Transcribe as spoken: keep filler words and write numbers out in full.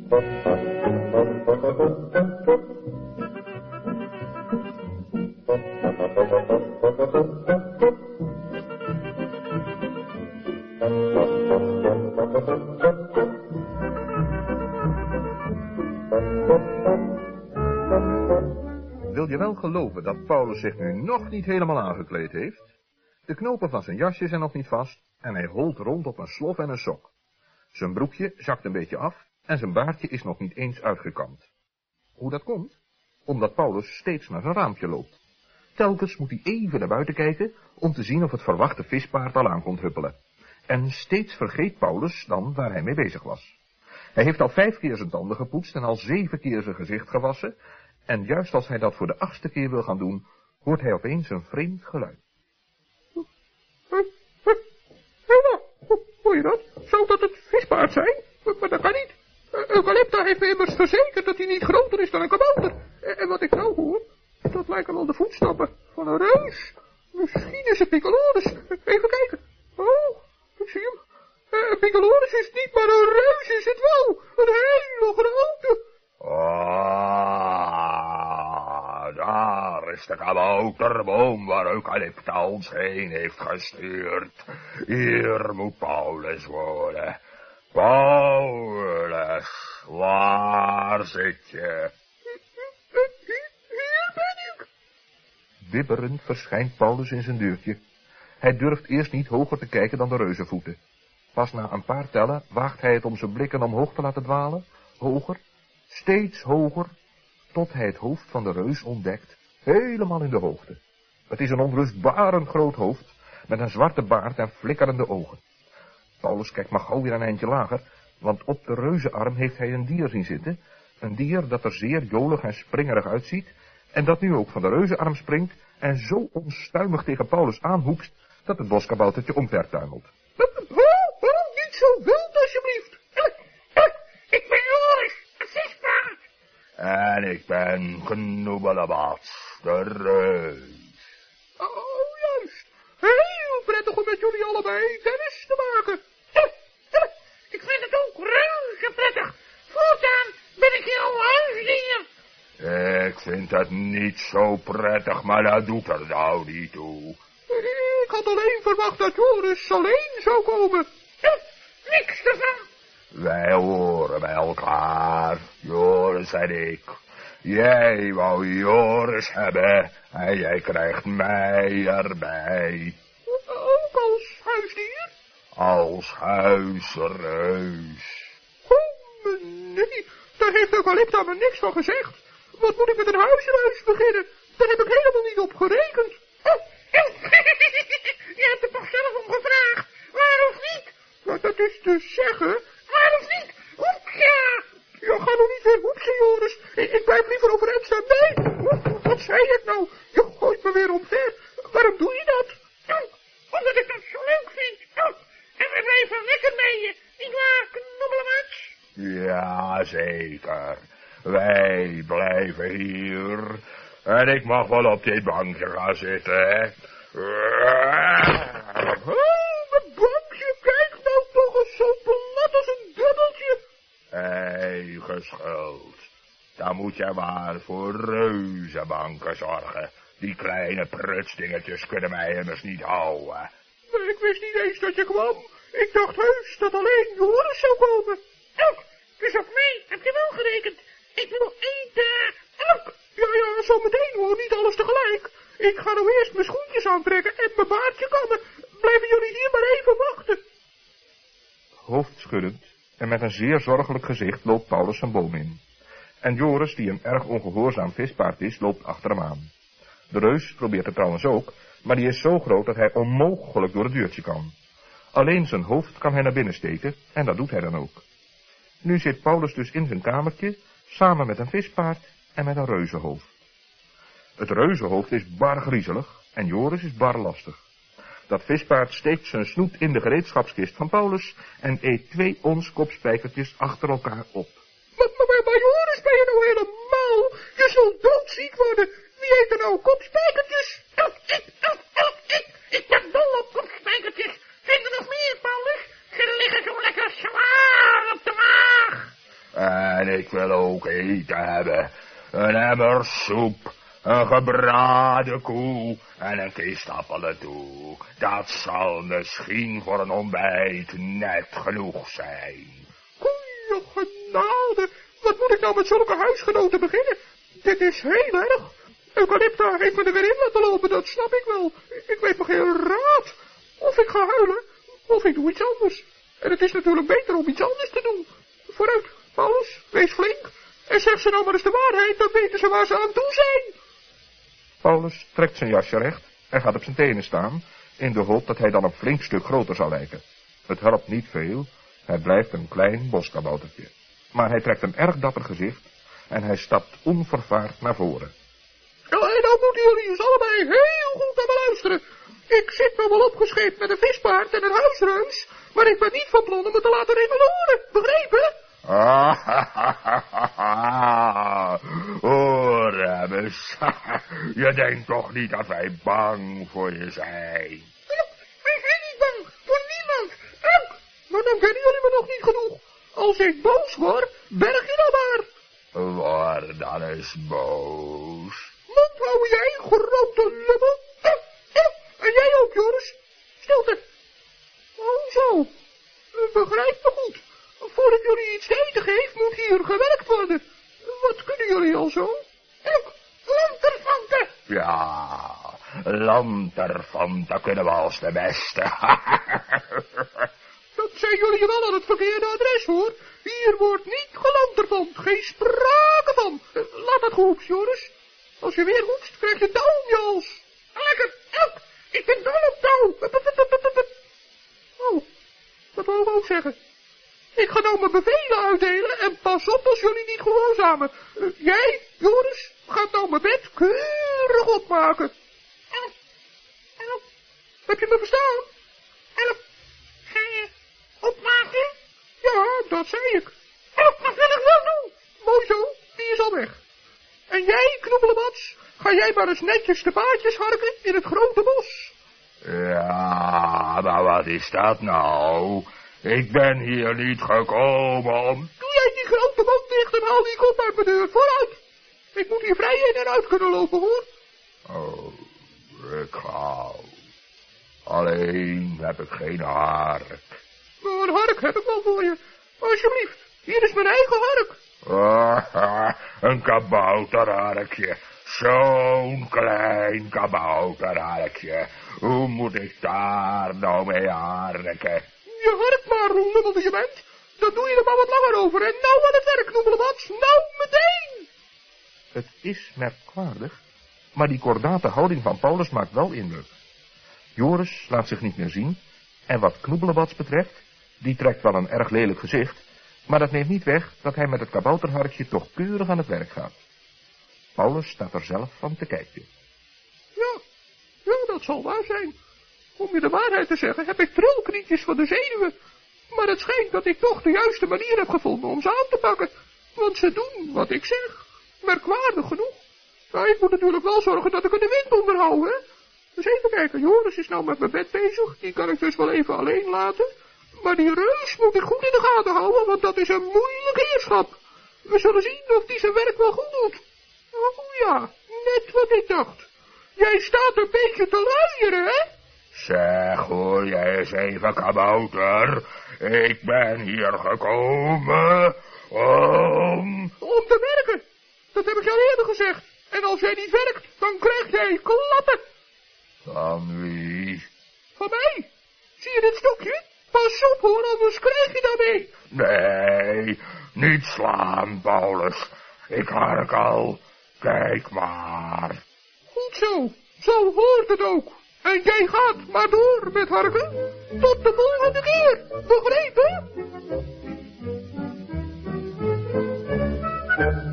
Wil je wel geloven dat Paulus zich nu nog niet helemaal aangekleed heeft? De knopen van zijn jasje zijn nog niet vast en hij holt rond op een slof en een sok. Zijn broekje zakt een beetje af en zijn baardje is nog niet eens uitgekamd. Hoe dat komt? Omdat Paulus steeds naar zijn raampje loopt. Telkens moet hij even naar buiten kijken om te zien of het verwachte vispaard al aan komt huppelen. En steeds vergeet Paulus dan waar hij mee bezig was. Hij heeft al vijf keer zijn tanden gepoetst en al zeven keer zijn gezicht gewassen. En juist als hij dat voor de achtste keer wil gaan doen, hoort hij opeens een vreemd geluid. Hoor je dat? Zou dat het vispaard zijn? Maar dat kan niet. Eucalypta heeft me immers verzekerd dat hij niet groter is dan een kabouter. En wat ik nou hoor, dat lijken al de voetstappen van een reus. Misschien is het Piccolorus. Even kijken. Oh, ik zie hem. Uh, Piccolorus is niet, maar een reus is het wel. Een hele grote. Ah, daar is de kabouterboom waar Eucalypta ons heen heeft gestuurd. Hier moet Paulus wonen. Paulus, waar zit je? Hier ben ik. Bibberend verschijnt Paulus in zijn deurtje. Hij durft eerst niet hoger te kijken dan de reuzenvoeten. Pas na een paar tellen waagt hij het om zijn blikken omhoog te laten dwalen, hoger, steeds hoger, tot hij het hoofd van de reus ontdekt, helemaal in de hoogte. Het is een onrustbarend groot hoofd, met een zwarte baard en flikkerende ogen. Paulus kijkt maar gauw weer een eindje lager, want op de reuzenarm heeft hij een dier zien zitten, een dier dat er zeer jolig en springerig uitziet, en dat nu ook van de reuzenarm springt en zo onstuimig tegen Paulus aanhoekst, dat het boskaboutertje omvertuimelt. Oh, niet zo wild, alsjeblieft. Ik ben Joris, het vispaard. En ik ben Knoebelebad, de reus. Oh, juist. Heel prettig om met jullie allebei kennis te maken. Ik vind het ook reuze prettig. Voortaan ben ik jouw huisdier. Ik vind het niet zo prettig, maar dat doet er nou niet toe. Ik had alleen verwacht dat Joris alleen zou komen. Niks ervan. Wij horen bij elkaar, Joris en ik. Jij wou Joris hebben en jij krijgt mij erbij. Ook als huisdier? Als huisreus. Oh, nee, daar heeft Eucalypta me niks van gezegd. Wat moet ik met een huisreus beginnen? Daar heb ik helemaal niet op gerekend. Oh, je hebt er toch zelf om gevraagd? Waarom niet? Maar dat is te zeggen. Waarom niet? Hoepja! Ja, ga nog niet weer hoepsen, Joris. Ik, ik blijf liever overeind staan. Nee, wat zei ik nou? Je gooit me weer omver. Waarom doe je dat? Oh, omdat ik dat zo leuk vind. Oh, en we blijven lekker mee je. Niet waar, Knobbelemaats? Ja, zeker. Wij blijven hier. En ik mag wel op dit bankje gaan zitten, hè. Oh, mijn bankje, kijk nou toch eens zo plat als een dubbeltje. Hé, geschuld. Dan moet je maar voor reuzenbanken zorgen. Die kleine prutsdingetjes kunnen mij immers niet houden. Maar ik wist niet eens dat je kwam. Ik dacht heus dat alleen Joris zou komen. Oh, dus op mij heb je wel gerekend. Ik wil eten. Oh, ja, ja, zo meteen hoor, niet alles tegelijk. Ik ga nou eerst mijn schoentjes aantrekken en mijn baardje kammen. Blijven jullie hier maar even wachten. Hoofdschuddend en met een zeer zorgelijk gezicht loopt Paulus zijn boom in. En Joris, die een erg ongehoorzaam vispaard is, loopt achter hem aan. De reus probeert het trouwens ook, maar die is zo groot dat hij onmogelijk door het deurtje kan. Alleen zijn hoofd kan hij naar binnen steken, en dat doet hij dan ook. Nu zit Paulus dus in zijn kamertje, samen met een vispaard en met een reuzenhoofd. Het reuzenhoofd is bar griezelig en Joris is bar lastig. Dat vispaard steekt zijn snoet in de gereedschapskist van Paulus en eet twee ons kopspijkertjes achter elkaar op. Maar, maar, maar Joris, ben je nou helemaal? Je zult doodziek worden. Wie eet er nou kopspijkertjes? Oh, ik, oh, oh, ik, ik ben dol op kopspijkertjes. Vind er nog meer, Paulus? Ze liggen zo lekker zwaar op de maag. En En ik wil ook eten hebben. Een emmer soep, een gebraden koe en een kist appelen toe. Dat zal misschien voor een ontbijt net genoeg zijn. Goeie genade, wat moet ik nou met zulke huisgenoten beginnen? Dit is heel erg. Eucalypta heeft me er weer in laten lopen, dat snap ik wel. Ik weet nog geen raad. Of ik ga huilen, of ik doe iets anders. En het is natuurlijk beter om iets anders te doen. Vooruit, Paulus, wees flink. En zeg ze nou maar eens de waarheid, dan weten ze waar ze aan toe zijn. Paulus trekt zijn jasje recht en gaat op zijn tenen staan, in de hoop dat hij dan een flink stuk groter zal lijken. Het helpt niet veel, hij blijft een klein boskaboutertje. Maar hij trekt een erg dapper gezicht en hij stapt onvervaard naar voren. Ja, en nou moeten jullie eens allebei heel goed naar me luisteren. Ik zit nou wel opgescheept met een vispaard en een huisreus, maar ik ben niet van plan om me te laten remeloren, begrepen? Ah, ha, ha, ha, ha, ha. Oh, Remus, je denkt toch niet dat wij bang voor je zijn? Wij zijn niet bang, voor niemand. Ook. Maar dan kennen jullie me nog niet genoeg. Als ik boos word, berg je dan maar. Word dan eens boos. Mond houden jij, grote lummel. Eh, eh. En jij ook, Joris. Stilte. Oh, zo. U begrijpt me goed. Voordat jullie iets te eten geeft, moet hier gewerkt worden. Wat kunnen jullie al zo? Ik, lanterfanten. Ja, lanterfanten kunnen we als de beste. Dat zijn jullie wel aan het verkeerde adres, hoor. Hier wordt niet gelanterfant, geen sprake van. Laat dat goed, Joris. Als je weer hoest, krijg je touw om je hals. Lekker, elk. Ik ben dol op touw. Oh, dat wou ik ook zeggen. Ik ga nou mijn bevelen uitdelen en pas op als jullie niet gehoorzamen. Uh, jij, Joris, gaat nou mijn bed keurig opmaken. Elf, elf. Heb je me verstaan? Elf. Ga je opmaken? Ja, dat zei ik. Elf, dat wil ik wel doen. Mooi zo, die is al weg. En jij, knobbelebats, ga jij maar eens netjes de paadjes harken in het grote bos. Ja, maar wat is dat nou? Ik ben hier niet gekomen om... Doe jij die grote mond dicht en haal die kop uit mijn deur, vooruit. Ik moet hier vrij in en uit kunnen lopen, hoor. Oh, ik hou. Alleen heb ik geen hark. Maar een hark heb ik wel voor je. Alsjeblieft, hier is mijn eigen hark. Ah, een kabouterharkje. Zo'n klein kabouterharkje. Hoe moet ik daar nou mee harken? Je hark maar, hoe lummelde je bent. Dan doe je er maar wat langer over. En nou aan het werk, knobbelebats. Nou meteen. Het is merkwaardig, maar die kordate houding van Paulus maakt wel indruk. Joris laat zich niet meer zien, en wat Knoebelebats betreft, die trekt wel een erg lelijk gezicht, maar dat neemt niet weg dat hij met het kabouterharkje toch keurig aan het werk gaat. Paulus staat er zelf van te kijken. Ja, ja, dat zal waar zijn. Om je de waarheid te zeggen, heb ik trilknietjes van de zenuwen. Maar het schijnt dat ik toch de juiste manier heb gevonden om ze aan te pakken. Want ze doen wat ik zeg. Merkwaardig genoeg. Nou, ik moet natuurlijk wel zorgen dat ik er de wind onder hou, hè. Dus even kijken, Joris is nou met mijn bed bezig. Die kan ik dus wel even alleen laten. Maar die reus moet ik goed in de gaten houden, want dat is een moeilijk heerschap. We zullen zien of die zijn werk wel goed doet. Oh ja, net wat ik dacht. Jij staat een beetje te luieren, hè? Zeg, hoor jij eens even, kabouter. Ik ben hier gekomen om... Om te werken. Dat heb ik jou eerder gezegd. En als jij niet werkt, dan krijg jij klappen. Van wie? Van mij. Zie je dit stokje? Pas op hoor, anders krijg je daarmee. Nee, niet slaan, Paulus. Ik hark al. Kijk maar. Goed zo. Zo hoort het ook. En jij gaat maar door met harken. Tot de volgende keer. Begrepen?